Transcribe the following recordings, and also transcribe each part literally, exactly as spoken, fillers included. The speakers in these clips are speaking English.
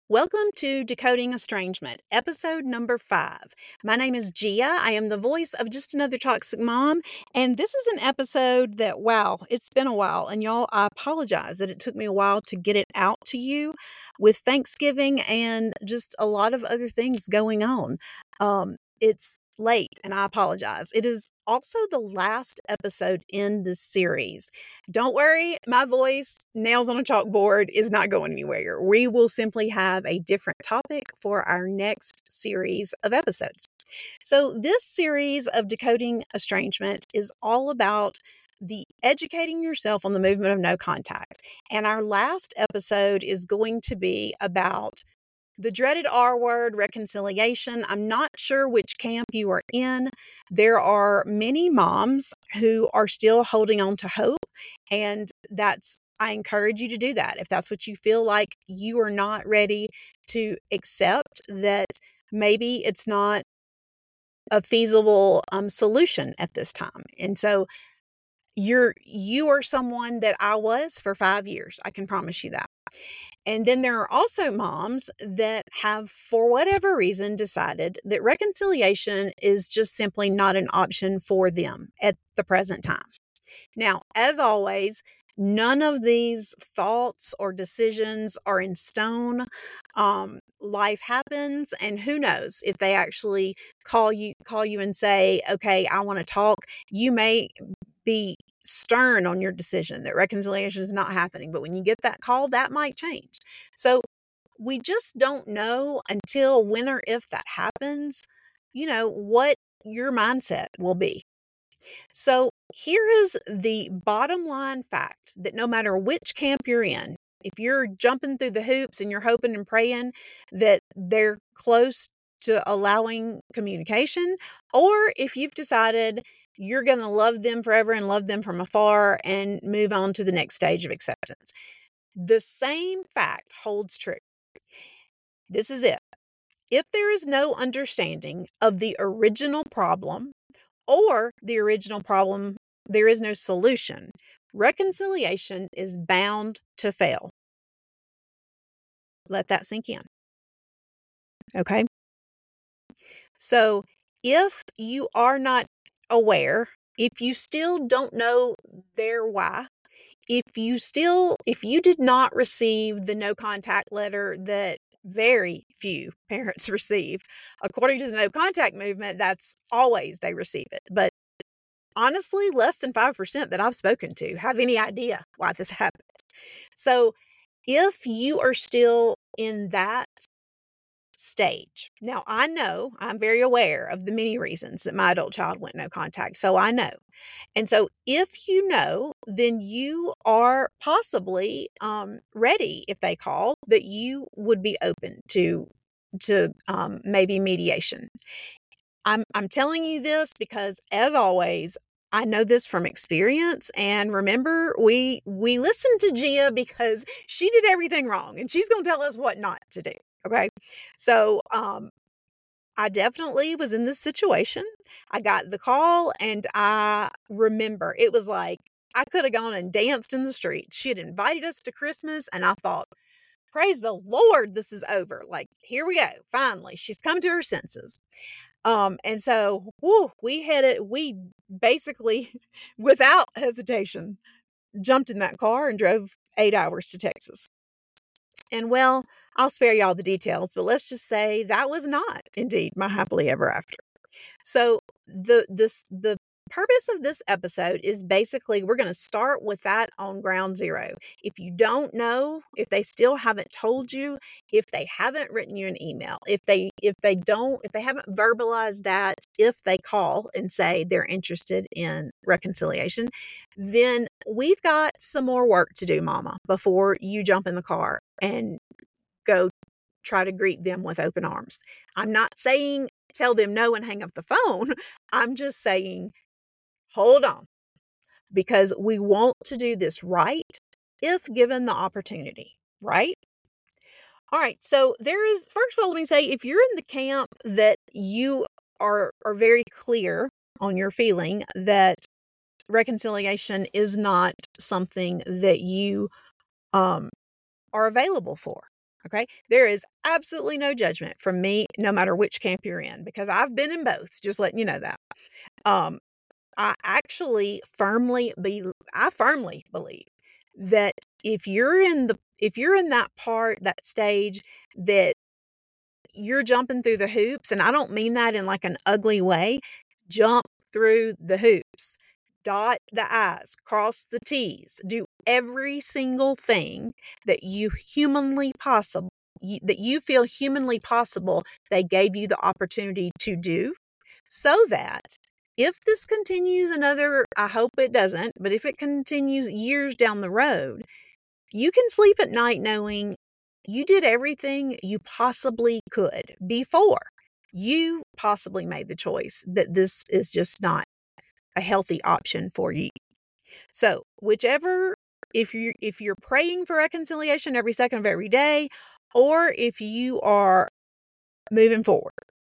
Welcome to Decoding Estrangement, episode number five. My name is Gia. I am the voice of Just Another Toxic Mom, and this is an episode that, wow, it's been a while. And y'all, I apologize that it took me a while to get it out to you with Thanksgiving and just a lot of other things going on. Um, it's late, and I apologize. It is also the last episode in this series. Don't worry, my voice, nails on a chalkboard, is not going anywhere. We will simply have a different topic for our next series of episodes. So, this series of Decoding Estrangement is all about the educating yourself on the movement of no contact. And our last episode is going to be about the dreaded R word, reconciliation. I'm not sure which camp you are in. There are many moms who are still holding on to hope, and that's I encourage you to do that. If that's what you feel like you are not ready to accept that maybe it's not a feasible um, solution at this time. And so you're you are someone that I was for five years. I can promise you that. And then there are also moms that have, for whatever reason, decided that reconciliation is just simply not an option for them at the present time. Now, as always, none of these thoughts or decisions are in stone. Um, life happens, and who knows if they actually call you call you and say, "Okay, I want to talk." You may be stern on your decision that reconciliation is not happening, but when you get that call, that might change. So we just don't know until when or if that happens, you know, what your mindset will be. So here is the bottom line fact that no matter which camp you're in, if you're jumping through the hoops and you're hoping and praying that they're close to allowing communication, or if you've decided you're going to love them forever and love them from afar and move on to the next stage of acceptance, the same fact holds true. This is it. If there is no understanding of the original problem, or the original problem, there is no solution, reconciliation is bound to fail. Let that sink in. Okay? So if you are not aware, if you still don't know their why, if you still, if you did not receive the no contact letter that very few parents receive, according to the no contact movement, that's always they receive it. But honestly, less than five percent that I've spoken to have any idea why this happened. So if you are still in that stage, now I know I'm very aware of the many reasons that my adult child went no contact. So I know. And so if you know, then you are possibly um, ready if they call that you would be open to to um, maybe mediation. I'm I'm telling you this because, as always, I know this from experience. And remember, we we listened to Gia because she did everything wrong, and she's going to tell us what not to do. Okay, so um, I definitely was in this situation. I got the call, and I remember it was like I could have gone and danced in the street. She had invited us to Christmas, and I thought, praise the Lord, this is over. Like, here we go. Finally, she's come to her senses. Um, and so, whoo, we had it, we basically, without hesitation, jumped in that car and drove eight hours to Texas. And well, I'll spare y'all the details, but let's just say that was not indeed my happily ever after. So the this the purpose of this episode is basically we're going to start with that on ground zero. If you don't know, if they still haven't told you, if they haven't written you an email, if they if they don't, if they haven't verbalized that, if they call and say they're interested in reconciliation, then we've got some more work to do, mama, before you jump in the car and go try to greet them with open arms. I'm not saying tell them no and hang up the phone. I'm just saying, hold on, because we want to do this right if given the opportunity, right? All right. So there is, first of all, let me say, if you're in the camp that you are, are very clear on your feeling that reconciliation is not something that you um, are available for, Okay. There is absolutely no judgment from me, no matter which camp you're in, because I've been in both, just letting you know that. Um, I actually firmly be I firmly believe that if you're in the if you're in that part, that stage that you're jumping through the hoops, and I don't mean that in like an ugly way, jump through the hoops, dot the I's, cross the T's, do every single thing that you humanly possible you, that you feel humanly possible they gave you the opportunity to do, so that if this continues another, I hope it doesn't, but if it continues years down the road, you can sleep at night knowing you did everything you possibly could before you possibly made the choice that this is just not a healthy option for you. So, whichever, if you if you're praying for reconciliation every second of every day, or if you are moving forward,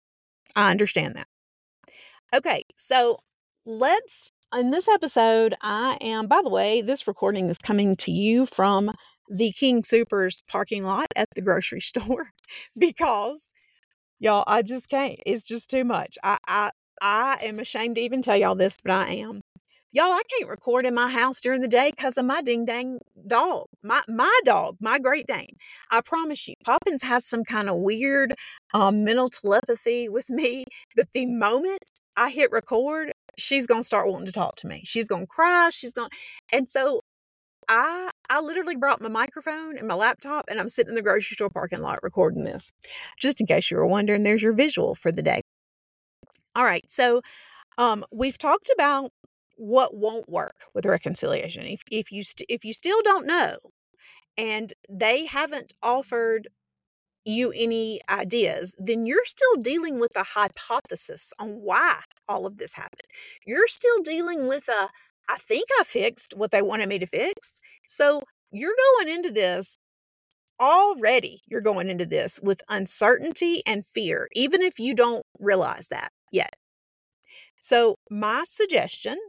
I understand that. Okay, so let's, in this episode, I am, by the way, this recording is coming to you from the King Soopers parking lot at the grocery store because, y'all, I just can't. It's just too much. I, I, I am ashamed to even tell y'all this, but I am. Y'all, I can't record in my house during the day because of my ding dang dog. My my dog, my Great Dane. I promise you, Poppins has some kind of weird um, mental telepathy with me that the moment I hit record, she's gonna start wanting to talk to me. She's gonna cry. She's gonna, and so I I literally brought my microphone and my laptop, and I'm sitting in the grocery store parking lot recording this. Just in case you were wondering, there's your visual for the day. All right, so um, we've talked about what won't work with reconciliation. If if you st- if you still don't know, and they haven't offered you any ideas, then you're still dealing with a hypothesis on why all of this happened. You're still dealing with a, I think I fixed what they wanted me to fix. So you're going into this already, you're going into this with uncertainty and fear, even if you don't realize that yet. So my suggestion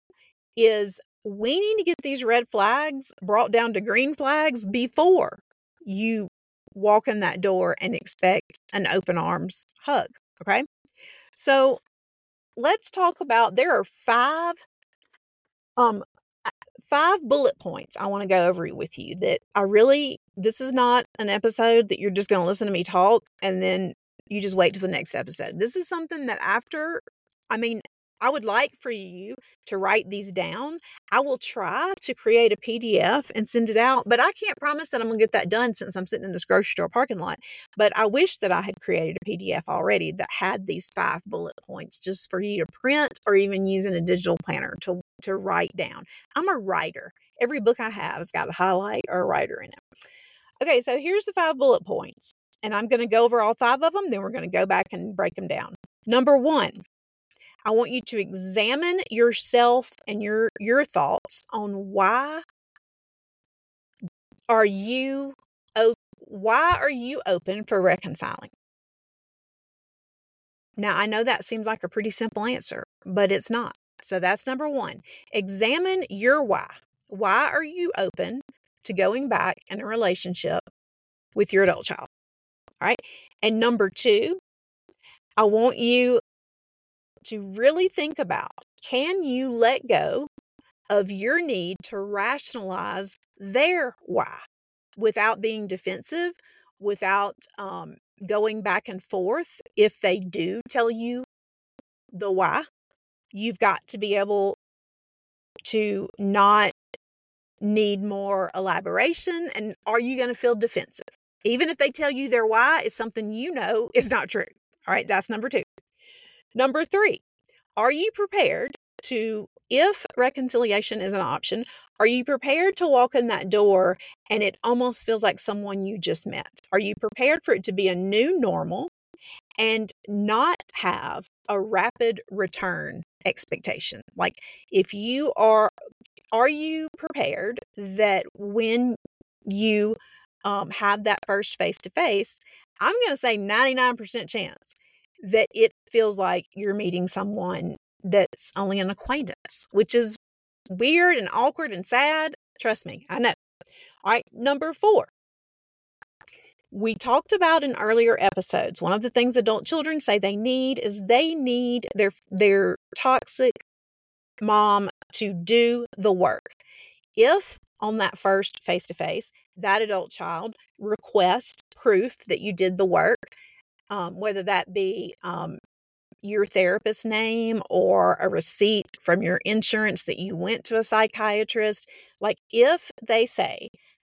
is we need to get these red flags brought down to green flags before you walk in that door and expect an open arms hug. Okay. So let's talk about, there are five, um, five bullet points I want to go over with you that I really, this is not an episode that you're just going to listen to me talk and then you just wait till the next episode. This is something that after, I mean, I would like for you to write these down. I will try to create a P D F and send it out, but I can't promise that I'm going to get that done since I'm sitting in this grocery store parking lot. But I wish that I had created a P D F already that had these five bullet points just for you to print or even using a digital planner to, to write down. I'm a writer. Every book I have has got a highlight or a writer in it. Okay, so here's the five bullet points. And I'm going to go over all five of them. Then we're going to go back and break them down. Number one, I want you to examine yourself and your your thoughts on why are you why are you open for reconciling? Now, I know that seems like a pretty simple answer, but it's not. So that's number one. Examine your why. Why are you open to going back in a relationship with your adult child? All right. And number two, I want you to really think about, can you let go of your need to rationalize their why without being defensive, without um, going back and forth? If they do tell you the why, you've got to be able to not need more elaboration. And are you going to feel defensive? Even if they tell you their why is something you know is not true. All right, that's number two. Number three, are you prepared to, if reconciliation is an option, are you prepared to walk in that door and it almost feels like someone you just met? Are you prepared for it to be a new normal and not have a rapid return expectation? Like, if you are, are you prepared that when you um, have that first face to face, I'm going to say ninety-nine percent chance that it feels like you're meeting someone that's only an acquaintance, which is weird and awkward and sad. Trust me, I know. All right, number four. We talked about in earlier episodes, one of the things adult children say they need is they need their their toxic mom to do the work. If on that first face-to-face, that adult child requests proof that you did the work, um, whether that be um, your therapist's name or a receipt from your insurance that you went to a psychiatrist, like if they say,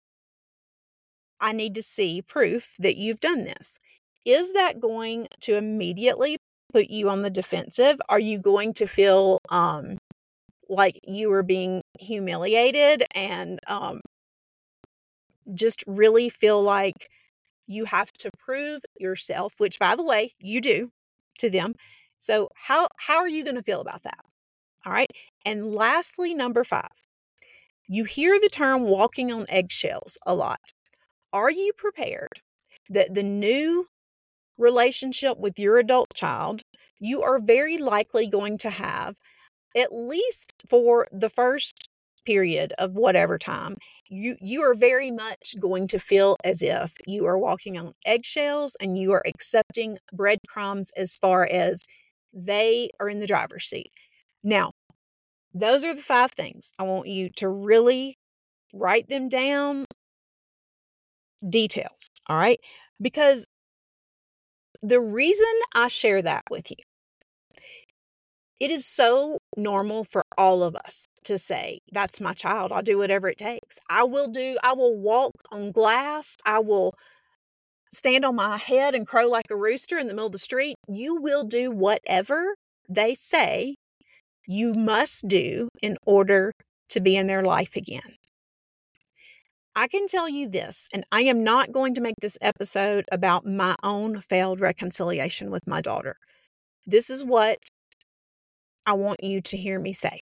I need to see proof that you've done this, is that going to immediately put you on the defensive? Are you going to feel um, like you are being humiliated and um, just really feel like you have to prove yourself, which by the way, you do to them. So how, how are you going to feel about that? All right. And lastly, number five, you hear the term walking on eggshells a lot. Are you prepared that the new relationship with your adult child, you are very likely going to have, at least for the first period of whatever time, you, you are very much going to feel as if you are walking on eggshells and you are accepting breadcrumbs as far as they are in the driver's seat. Now, those are the five things. I want you to really write them down, details, all right? Because the reason I share that with you, it is so normal for all of us to say, that's my child. I'll do whatever it takes. I will do, I will walk on glass. I will stand on my head and crow like a rooster in the middle of the street. You will do whatever they say you must do in order to be in their life again. I can tell you this, and I am not going to make this episode about my own failed reconciliation with my daughter. This is what I want you to hear me say.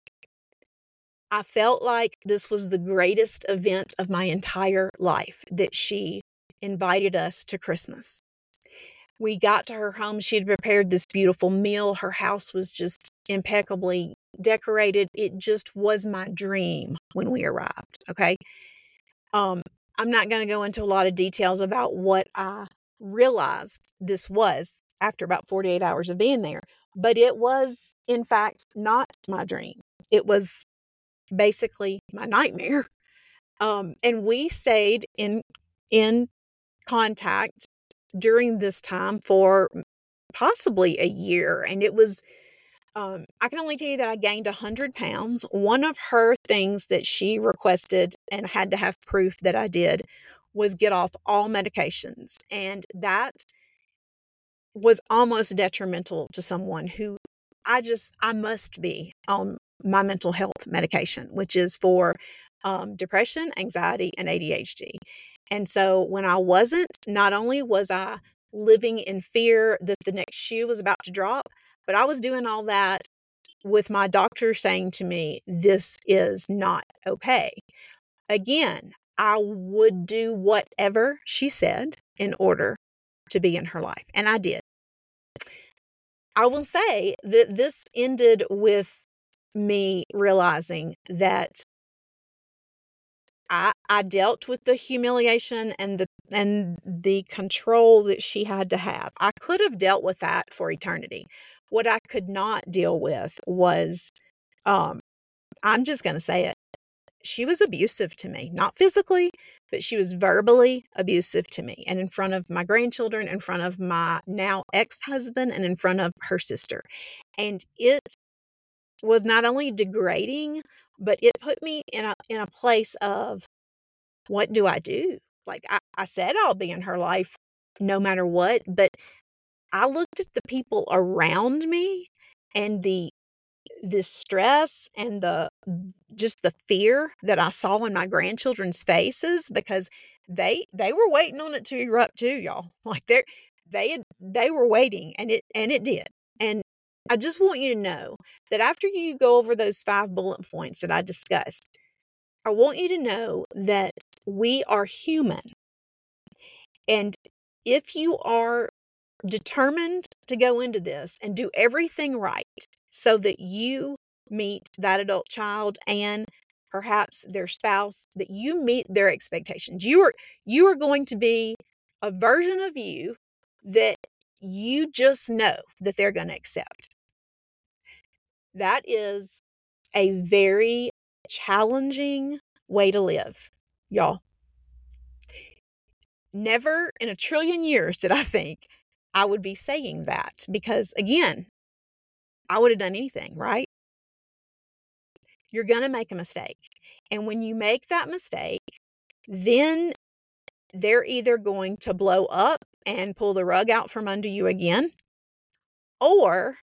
I felt like this was the greatest event of my entire life, that she invited us to Christmas. We got to her home. She had prepared this beautiful meal. Her house was just impeccably decorated. It just was my dream when we arrived, okay? Um, I'm not going to go into a lot of details about what I realized this was after about forty-eight hours of being there, but it was, in fact, not my dream. It was basically my nightmare. Um, and we stayed in in contact during this time for possibly a year, and it was. Um, I can only tell you that I gained one hundred pounds. One of her things that she requested and had to have proof that I did was get off all medications. And that was almost detrimental to someone who I just, I must be on my mental health medication, which is for um, depression, anxiety, and A D H D. And so when I wasn't, not only was I living in fear that the next shoe was about to drop, but I was doing all that with my doctor saying to me, this is not okay. Again, I would do whatever she said in order to be in her life. And I did. I will say that this ended with me realizing that I, I dealt with the humiliation and the and the control that she had to have. I could have dealt with that for eternity. What I could not deal with was, um, I'm just going to say it. She was abusive to me, not physically, but she was verbally abusive to me, and in front of my grandchildren, in front of my now ex-husband, and in front of her sister. And it was not only degrading, but it put me in a in a place of, what do I do? Like, I, I said I'll be in her life no matter what, but I looked at the people around me and the the stress and the just the fear that I saw in my grandchildren's faces, because they they were waiting on it to erupt too, y'all. Like they they had, they were waiting, and it and it did. And I just want you to know that after you go over those five bullet points that I discussed, I want you to know that we are human. And if you are determined to go into this and do everything right so that you meet that adult child and perhaps their spouse, that you meet their expectations, you are you are going to be a version of you that you just know that they're going to accept. That is a very challenging way to live, y'all. Never in a trillion years did I think I would be saying that because, again, I would have done anything, right? You're going to make a mistake. And when you make that mistake, then they're either going to blow up and pull the rug out from under you again, or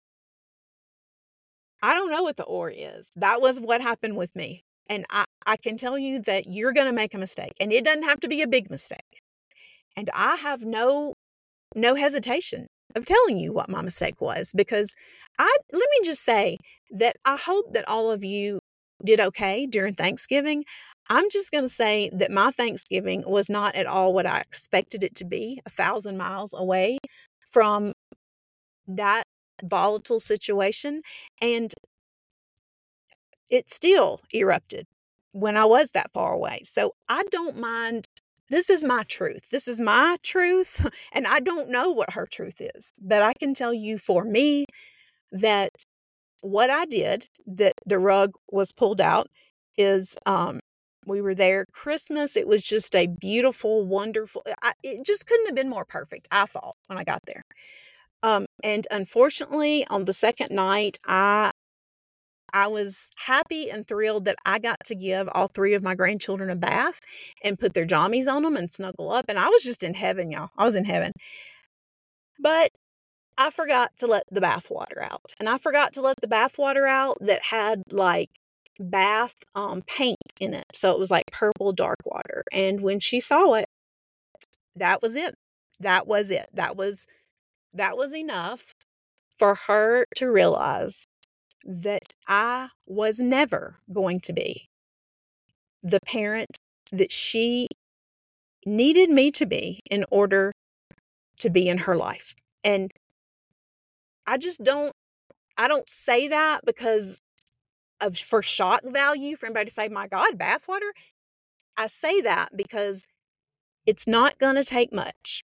I don't know what the or is. That was what happened with me. And I, I can tell you that you're going to make a mistake, and it doesn't have to be a big mistake. And I have no no hesitation of telling you what my mistake was, because I let me just say that I hope that all of you did okay during Thanksgiving. I'm just going to say that my Thanksgiving was not at all what I expected it to be, a thousand miles away from that volatile situation. And it still erupted when I was that far away. So I don't mind. This is my truth. This is my truth. And I don't know what her truth is. But I can tell you for me that what I did, that the rug was pulled out, is um, we were there Christmas. It was just a beautiful, wonderful, I, it just couldn't have been more perfect, I thought, when I got there. Um, and unfortunately, on the second night, I I was happy and thrilled that I got to give all three of my grandchildren a bath and put their jammies on them and snuggle up. And I was just in heaven, y'all. I was in heaven. But I forgot to let the bath water out. And I forgot to let the bath water out that had like bath um, paint in it. So it was like purple dark water. And when she saw it, that was it. That was it. That was that was enough for her to realize that I was never going to be the parent that she needed me to be in order to be in her life. And I just don't, I don't say that because of for shock value for anybody to say, my God, bathwater. I say that because it's not going to take much.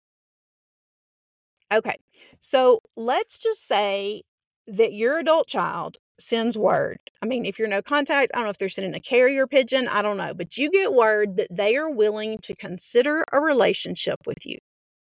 Okay, so let's just say that your adult child sends word. I mean, if you're no contact, I don't know if they're sending a carrier pigeon, I don't know, but you get word that they are willing to consider a relationship with you.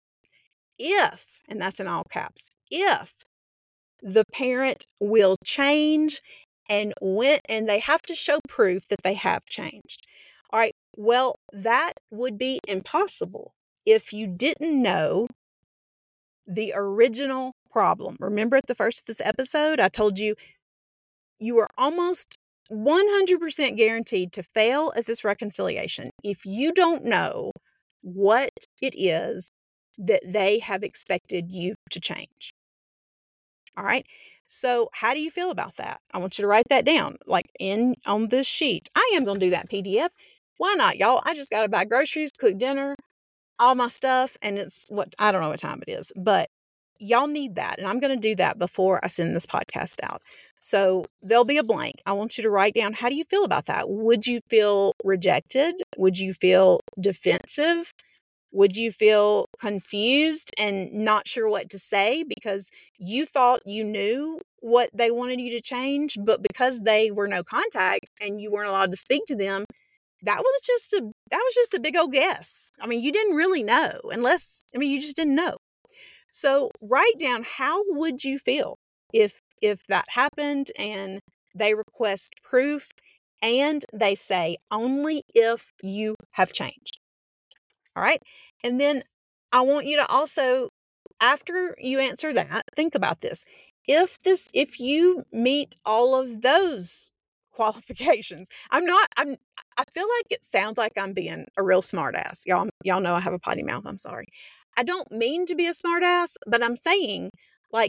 If, and that's in all caps, if the parent will change and when, and they have to show proof that they have changed. All right, well, that would be impossible if you didn't know the original problem. Remember at the first of this episode, I told you you are almost one hundred percent guaranteed to fail at this reconciliation if you don't know what it is that they have expected you to change. All right. So how do you feel about that? I want you to write that down, like in on this sheet. I am going to do that P D F. Why not, y'all? I just got to buy groceries, cook dinner, all my stuff, and it's what, I don't know what time it is, but y'all need that. And I'm going to do that before I send this podcast out. So there'll be a blank. I want you to write down, how do you feel about that? Would you feel rejected? Would you feel defensive? Would you feel confused and not sure what to say because you thought you knew what they wanted you to change, but because they were no contact and you weren't allowed to speak to them, that was just a that was just a big old guess. I mean, you didn't really know unless, I mean, you just didn't know. So write down, how would you feel if if that happened and they request proof and they say only if you have changed. All right. And then I want you to also, after you answer that, think about this. If this, if you meet all of those qualifications, I'm not, I'm, I feel like it sounds like I'm being a real smart ass. Y'all, y'all know I have a potty mouth. I'm sorry. I don't mean to be a smart ass, but I'm saying, like,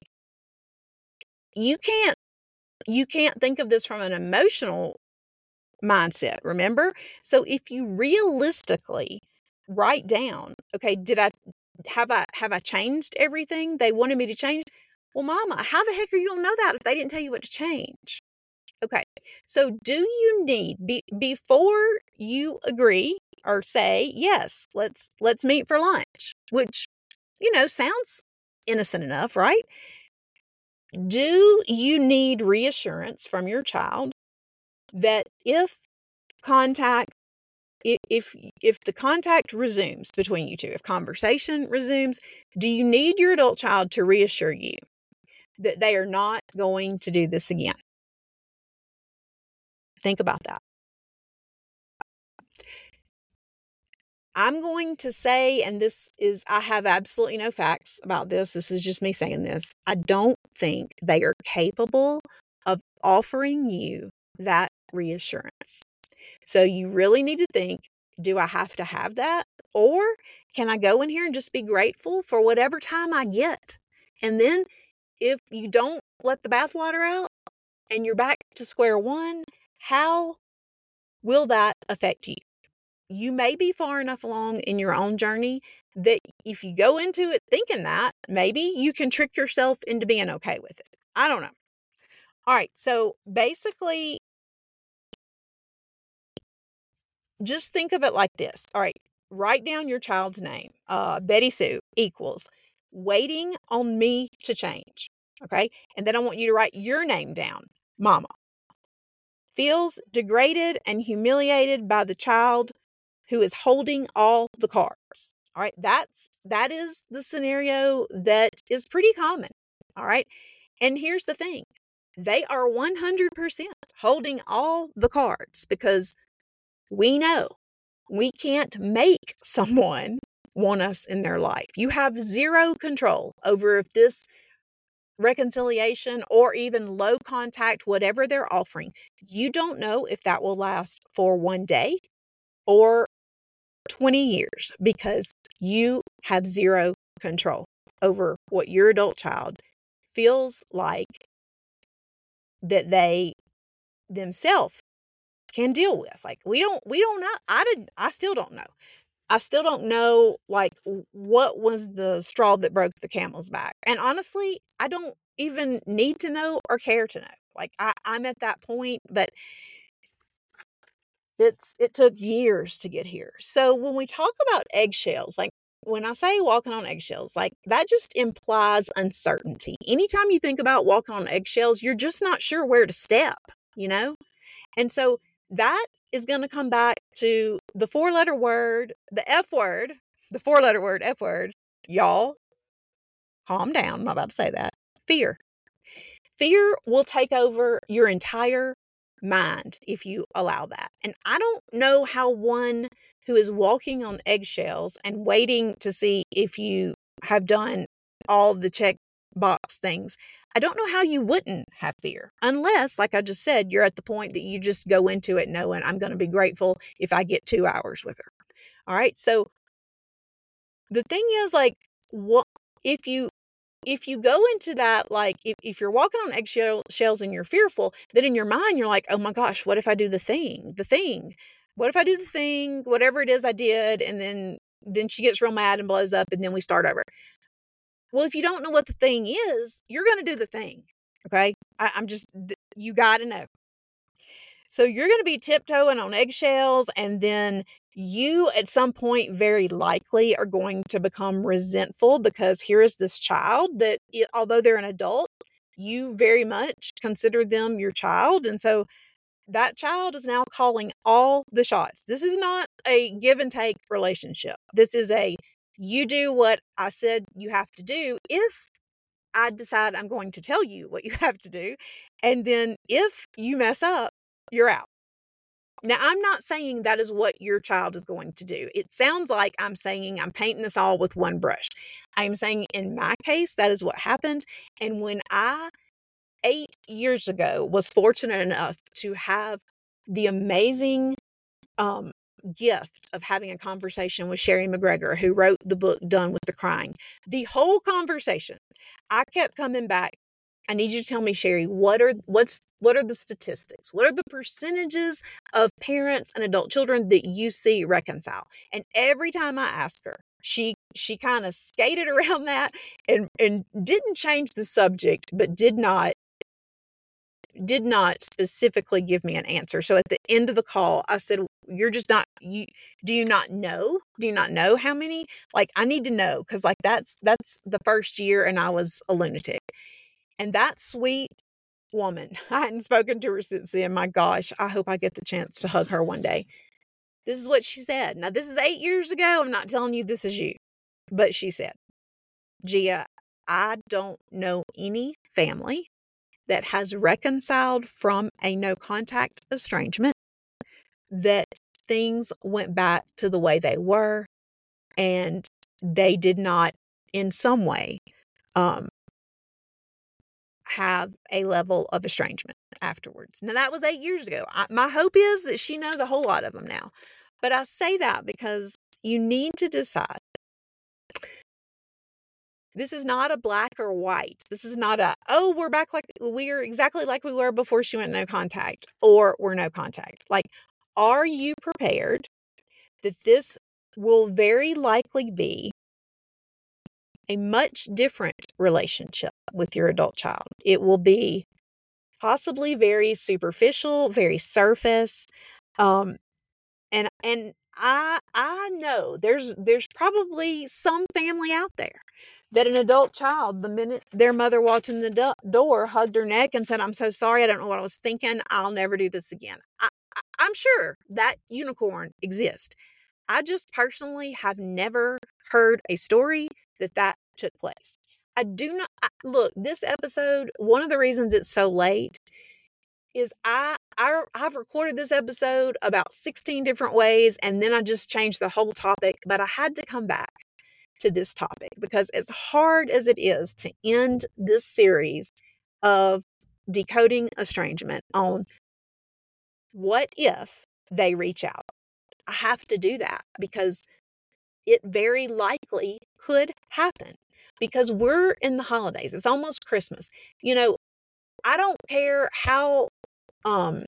you can't, you can't think of this from an emotional mindset, remember? So if you realistically write down, okay, did I have I have I changed everything they wanted me to change? Well, mama, how the heck are you gonna know that if they didn't tell you what to change? Okay, so do you need be, before you agree, or say, yes, let's let's meet for lunch, which, you know, sounds innocent enough, right? Do you need reassurance from your child that if contact if if the contact resumes between you two, if conversation resumes, do you need your adult child to reassure you that they are not going to do this again? Think about that. I'm going to say, and this is, I have absolutely no facts about this. This is just me saying this. I don't think they are capable of offering you that reassurance. So you really need to think, do I have to have that? Or can I go in here and just be grateful for whatever time I get? And then if you don't let the bathwater out and you're back to square one, how will that affect you? You may be far enough along in your own journey that if you go into it thinking that, maybe you can trick yourself into being okay with it. I don't know. All right. So basically, just think of it like this. All right. Write down your child's name. Uh, Betty Sue equals waiting on me to change. Okay. And then I want you to write your name down. Mama. Feels degraded and humiliated by the child who is holding all the cards. All right, that's that is the scenario that is pretty common. All right. And here's the thing. They are one hundred percent holding all the cards because we know we can't make someone want us in their life. You have zero control over if this reconciliation or even low contact, whatever they're offering, you don't know if that will last for one day or twenty years because you have zero control over what your adult child feels like that they themselves can deal with. Like we don't, we don't know. I didn't, I still don't know. I still don't know like what was the straw that broke the camel's back. And honestly, I don't even need to know or care to know. Like I, I'm at that point, but It's it took years to get here. So when we talk about eggshells, like when I say walking on eggshells, like that just implies uncertainty. Anytime you think about walking on eggshells, you're just not sure where to step, you know? And so that is going to come back to the four letter word, the F word, the four letter word, F word. Y'all, calm down. I'm not about to say that. Fear. Fear will take over your entire mind if you allow that. And I don't know how one who is walking on eggshells and waiting to see if you have done all the check box things, I don't know how you wouldn't have fear unless, like I just said, you're at the point that you just go into it knowing I'm going to be grateful if I get two hours with her. All right. So the thing is, like, what if you if you go into that, like if, if you're walking on eggshells and you're fearful, then in your mind you're like, oh my gosh, what if I do the thing, the thing? What if I do the thing, whatever it is I did, and then then she gets real mad and blows up, and then we start over. Well, if you don't know what the thing is, you're going to do the thing. Okay, I, I'm just you got to know. So you're going to be tiptoeing on eggshells, and then you at some point very likely are going to become resentful because here is this child that, although they're an adult, you very much consider them your child. And so that child is now calling all the shots. This is not a give and take relationship. This is a you do what I said you have to do if I decide I'm going to tell you what you have to do. And then if you mess up, you're out. Now, I'm not saying that is what your child is going to do. It sounds like I'm saying I'm painting this all with one brush. I'm saying in my case, that is what happened. And when I, eight years ago, was fortunate enough to have the amazing um, gift of having a conversation with Sherry McGregor, who wrote the book Done with the Crying, the whole conversation, I kept coming back. I need you to tell me, Sherry, what are what's what are the statistics? What are the percentages of parents and adult children that you see reconcile? And every time I ask her, she she kind of skated around that and and didn't change the subject, but did not did not specifically give me an answer. So at the end of the call, I said, you're just not, you, do you not know? Do you not know how many? Like, I need to know. Cause like that's, that's the first year and I was a lunatic. And that sweet woman, I hadn't spoken to her since then. My gosh, I hope I get the chance to hug her one day. This is what she said. Now, this is eight years ago. I'm not telling you this is you, but she said, Gia, I don't know any family that has reconciled from a no contact estrangement, that things went back to the way they were and they did not in some way um, have a level of estrangement afterwards. Now, that was eight years ago. I, my hope is that she knows a whole lot of them now. But I say that because you need to decide. This is not a black or white. This is not a, oh, we're back like we're exactly like we were before she went no contact, or we're no contact. Like, are you prepared that this will very likely be a much different relationship with your adult child? It will be possibly very superficial, very surface. Um, and, and I, I know there's, there's probably some family out there that an adult child, the minute their mother walked in the do- door, hugged her neck and said, I'm so sorry. I don't know what I was thinking. I'll never do this again. I, I, I'm sure that unicorn exists. I just personally have never heard a story that that took place. I do not, I, look, this episode, one of the reasons it's so late is I, I, I've recorded this episode about sixteen different ways, and then I just changed the whole topic, but I had to come back to this topic because as hard as it is to end this series of decoding estrangement on what if they reach out, I have to do that because it very likely could happen because we're in the holidays. It's almost Christmas. You know, I don't care how, um,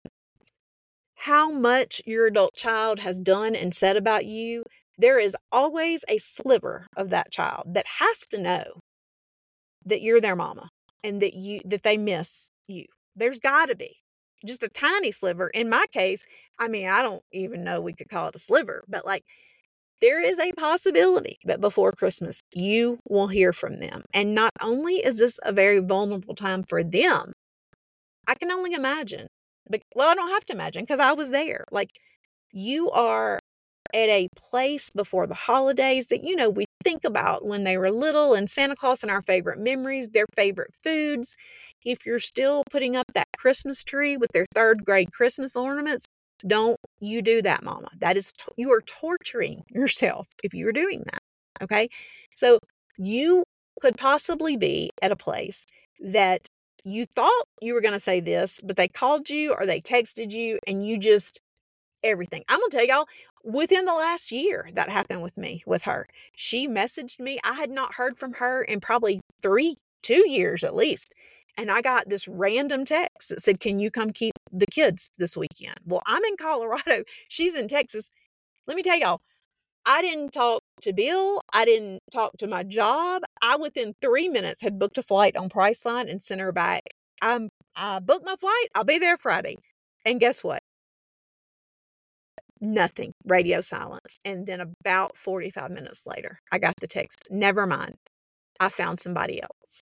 how much your adult child has done and said about you. There is always a sliver of that child that has to know that you're their mama and that you, that they miss you. There's gotta be just a tiny sliver. In my case, I mean, I don't even know we could call it a sliver, but like, there is a possibility that before Christmas, you will hear from them. And not only is this a very vulnerable time for them, I can only imagine, but well, I don't have to imagine because I was there. Like, you are at a place before the holidays that, you know, we think about when they were little and Santa Claus and our favorite memories, their favorite foods. If you're still putting up that Christmas tree with their third grade Christmas ornaments, don't you do that, mama. That is, t- you are torturing yourself if you're doing that. Okay. So you could possibly be at a place that you thought you were going to say this, but they called you or they texted you and you just, everything. I'm going to tell y'all, within the last year that happened with me, with her, she messaged me. I had not heard from her in probably three, two years at least. And I got this random text that said, can you come keep the kids this weekend? Well, I'm in Colorado. She's in Texas. Let me tell y'all, I didn't talk to Bill. I didn't talk to my job. I, within three minutes, had booked a flight on Priceline and sent her back. I'm, I booked my flight. I'll be there Friday. And guess what? Nothing. Radio silence. And then about forty-five minutes later, I got the text. Never mind. I found somebody else.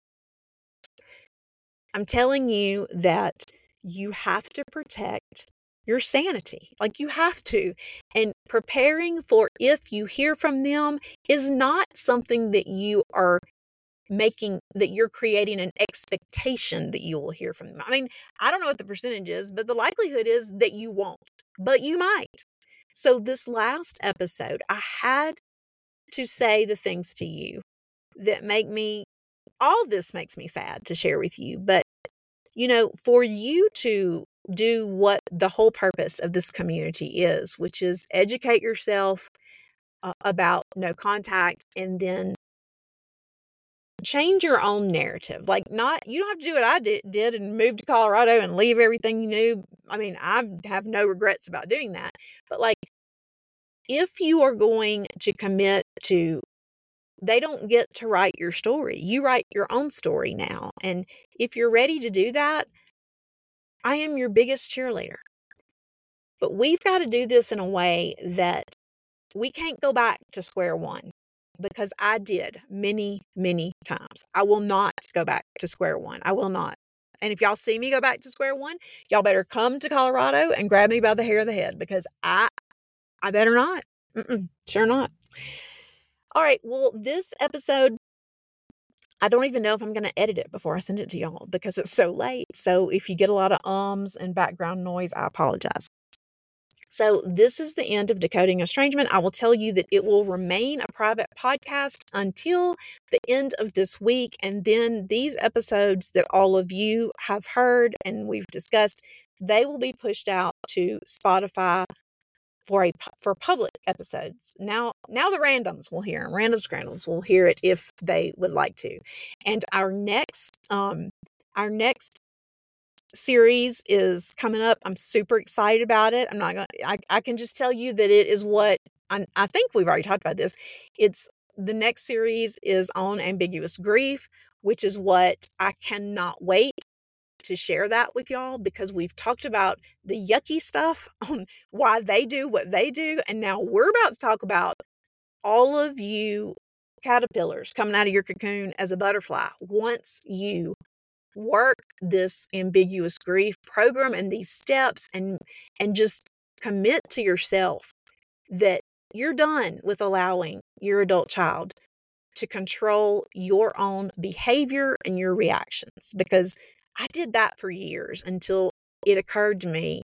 I'm telling you that you have to protect your sanity. Like, you have to. And preparing for if you hear from them is not something that you are making, that you're creating an expectation that you will hear from them. I mean, I don't know what the percentage is, but the likelihood is that you won't, but you might. So this last episode, I had to say the things to you that make me, all this makes me sad to share with you. But, you know, for you to do what the whole purpose of this community is, which is educate yourself uh, about no contact and then change your own narrative. Like, not, you don't have to do what I did, did and move to Colorado and leave everything you knew. I mean, I have no regrets about doing that. But like, if you are going to commit to, they don't get to write your story. You write your own story now. And if you're ready to do that, I am your biggest cheerleader. But we've got to do this in a way that we can't go back to square one, because I did many, many times. I will not go back to square one. I will not. And if y'all see me go back to square one, y'all better come to Colorado and grab me by the hair of the head, because I, I better not. Mm-mm, sure not. All right. Well, this episode, I don't even know if I'm going to edit it before I send it to y'all because it's so late. So if you get a lot of ums and background noise, I apologize. So this is the end of Decoding Estrangement. I will tell you that it will remain a private podcast until the end of this week. And then these episodes that all of you have heard and we've discussed, they will be pushed out to Spotify for a for public episodes. Now, now the randoms will hear them. Randoms Scrandoms will hear it if they would like to. And our next um our next series is coming up. I'm super excited about it. I'm not gonna I, I can just tell you that it is what I, I think we've already talked about this. It's the next series is on ambiguous grief, which is what I cannot wait to share that with y'all, because we've talked about the yucky stuff on why they do what they do. And now we're about to talk about all of you caterpillars coming out of your cocoon as a butterfly once you work this ambiguous grief program and these steps, and and just commit to yourself that you're done with allowing your adult child to control your own behavior and your reactions. Because I did that for years until it occurred to me,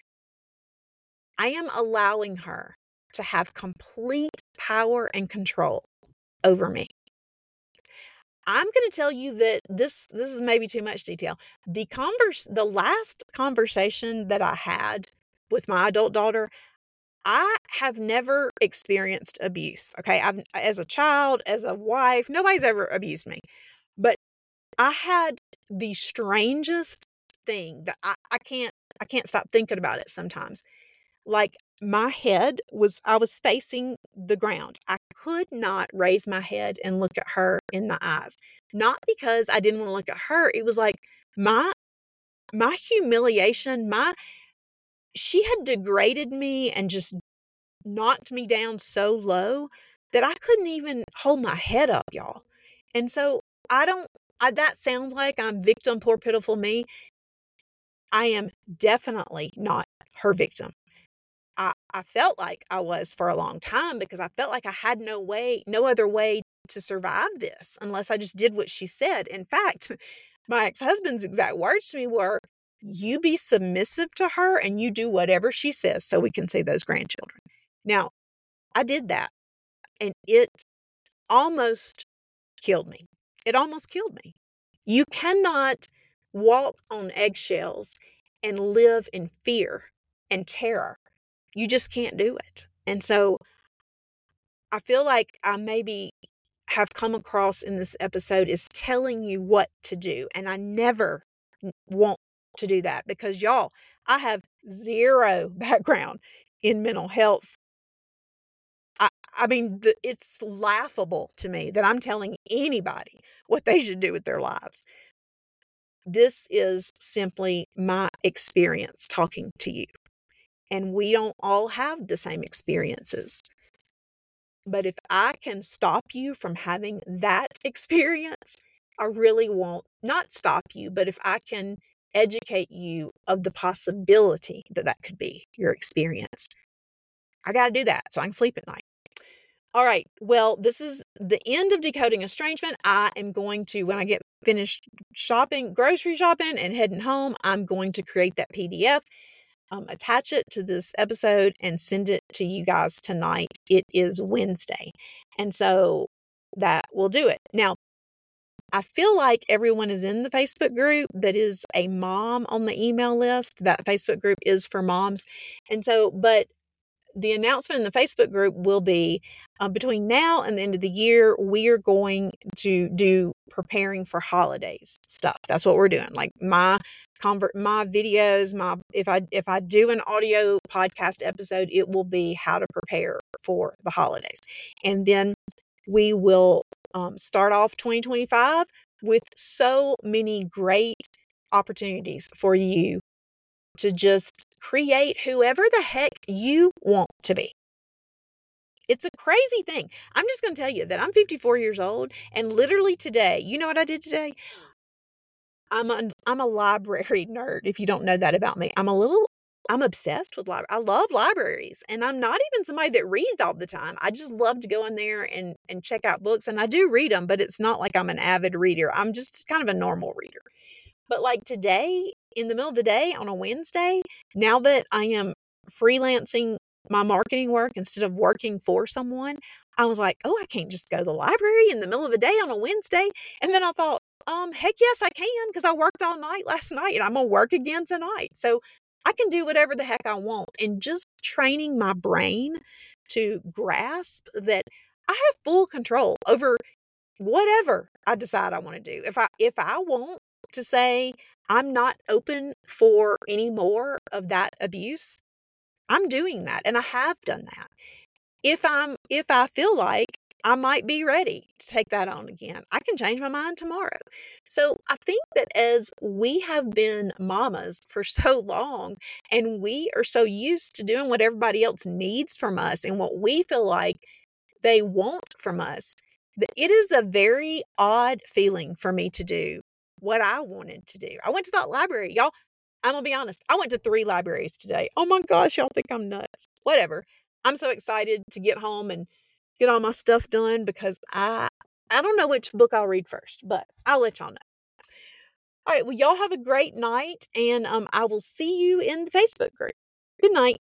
I am allowing her to have complete power and control over me. I'm going to tell you that this this is maybe too much detail. The converse, the last conversation that I had with my adult daughter, I have never experienced abuse. Okay, I've as a child, as a wife, nobody's ever abused me. But I had the strangest thing that I, I can't I can't stop thinking about it sometimes. Like, my head was, I was facing the ground. I could not raise my head and look at her in the eyes. Not because I didn't want to look at her. It was like my, my humiliation, my, she had degraded me and just knocked me down so low that I couldn't even hold my head up, y'all. And so I don't, I, that sounds like I'm victim, poor, pitiful me. I am definitely not her victim. I, I felt like I was for a long time, because I felt like I had no way, no other way to survive this unless I just did what she said. In fact, my ex-husband's exact words to me were, you be submissive to her and you do whatever she says so we can see those grandchildren. Now, I did that, and it almost killed me. It almost killed me. You cannot walk on eggshells and live in fear and terror. You just can't do it. And so I feel like I maybe have come across in this episode is telling you what to do. And I never want to do that, because y'all, I have zero background in mental health. I, I mean, the, it's laughable to me that I'm telling anybody what they should do with their lives. This is simply my experience talking to you. And we don't all have the same experiences. But if I can stop you from having that experience, I really won't not stop you, but if I can educate you of the possibility that that could be your experience, I got to do that so I can sleep at night. All right. Well, this is the end of Decoding Estrangement. I am going to, when I get finished shopping, grocery shopping and heading home, I'm going to create that P D F. Um, attach it to this episode and send it to you guys tonight. It is Wednesday. And so that will do it. Now, I feel like everyone is in the Facebook group that is a mom on the email list. That Facebook group is for moms. And so, but the announcement in the Facebook group will be uh, between now and the end of the year, we are going to do preparing for holidays stuff. That's what we're doing. Like my convert, my videos, my, if I, if I do an audio podcast episode, it will be how to prepare for the holidays. And then we will um, start off twenty twenty-five with so many great opportunities for you to just create whoever the heck you want to be. It's a crazy thing. I'm just going to tell you that I'm fifty-four years old, and literally today, you know what I did today? I'm a, I'm a library nerd, if you don't know that about me. I'm a little, I'm obsessed with library. I love libraries, and I'm not even somebody that reads all the time. I just love to go in there and, and check out books, and I do read them, but it's not like I'm an avid reader. I'm just kind of a normal reader. But like today, in the middle of the day on a Wednesday, now that I am freelancing my marketing work instead of working for someone, I was like, oh, I can't just go to the library in the middle of the day on a Wednesday. And then I thought, um, heck yes, I can, because I worked all night last night and I'm going to work again tonight. So I can do whatever the heck I want. And just training my brain to grasp that I have full control over whatever I decide I want to do. If I, if I want to say I'm not open for any more of that abuse, I'm doing that, and I have done that. If I'm if I feel like I might be ready to take that on again, I can change my mind tomorrow. So I think that as we have been mamas for so long, and we are so used to doing what everybody else needs from us and what we feel like they want from us, that it is a very odd feeling for me to do what I wanted to do. I went to that library, y'all. I'm gonna be honest. I went to three libraries today. Oh my gosh, y'all think I'm nuts. Whatever. I'm so excited to get home and get all my stuff done, because I I don't know which book I'll read first, but I'll let y'all know. All right, well, y'all have a great night, and um, I will see you in the Facebook group. Good night.